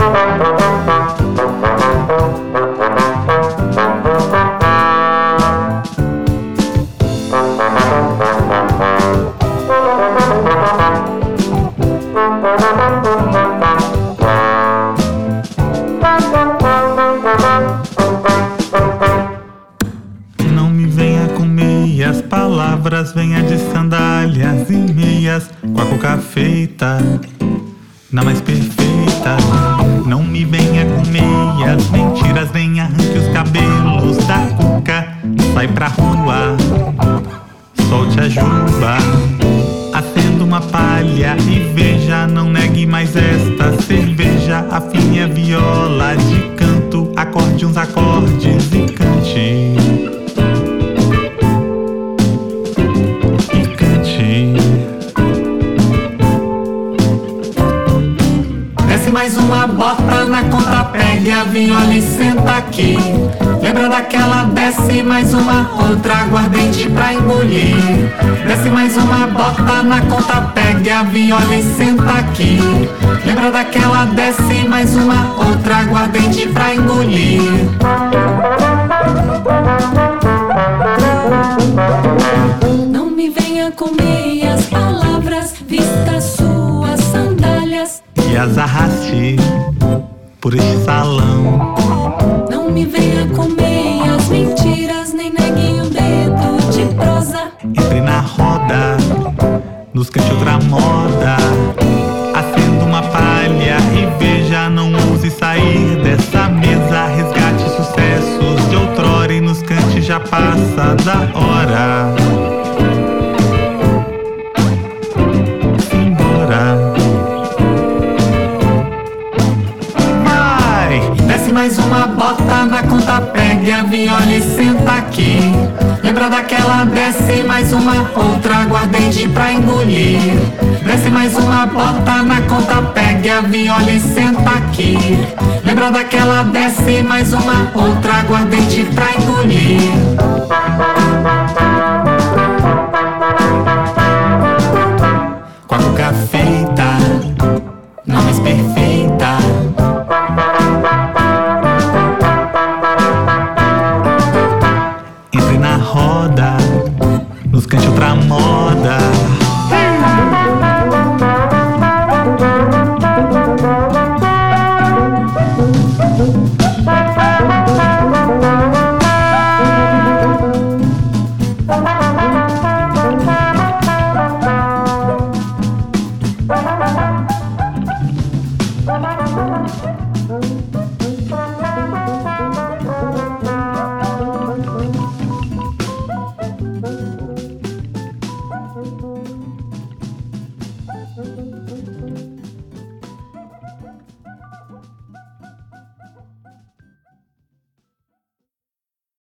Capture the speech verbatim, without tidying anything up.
Não me venha com meias palavras, venha de sandálias e meias, com a cuca feita, na mais perfeita. Não me venha com meias mentiras, nem arranque os cabelos da cuca. Sai pra rua, solte a juba, acenda uma palha e veja, não negue mais esta cerveja. Afine a viola de canto, acorde uns acordes e cante. Desce mais uma bota na conta, pegue a viola e senta aqui. Lembra daquela, desce mais uma outra, aguardente pra engolir. Desce mais uma bota na conta, pegue a viola e senta aqui. Lembra daquela, desce mais uma outra, aguardente pra engolir. Não me venha com meias palavras, vista suas sandálias e as arraste por este salão. Não me venha com meias mentiras, nem negue um dedo de prosa. Entre na roda, nos cante outra moda, acenda uma palha e veja, não ouse sair dessa mesa. Resgate sucessos de outrora e nos cante, já passa da hora. Desce mais uma bota na conta, pegue a viola e senta aqui. Lembra daquela, desce mais uma outra, aguardente pra engolir. Desce mais uma bota na conta, pegue a viola e senta aqui. Lembra daquela, desce mais uma outra, aguardente pra engolir. Com a cuca feita, não mais perfeita. Entre na roda, nos cante outra moda. Thank you.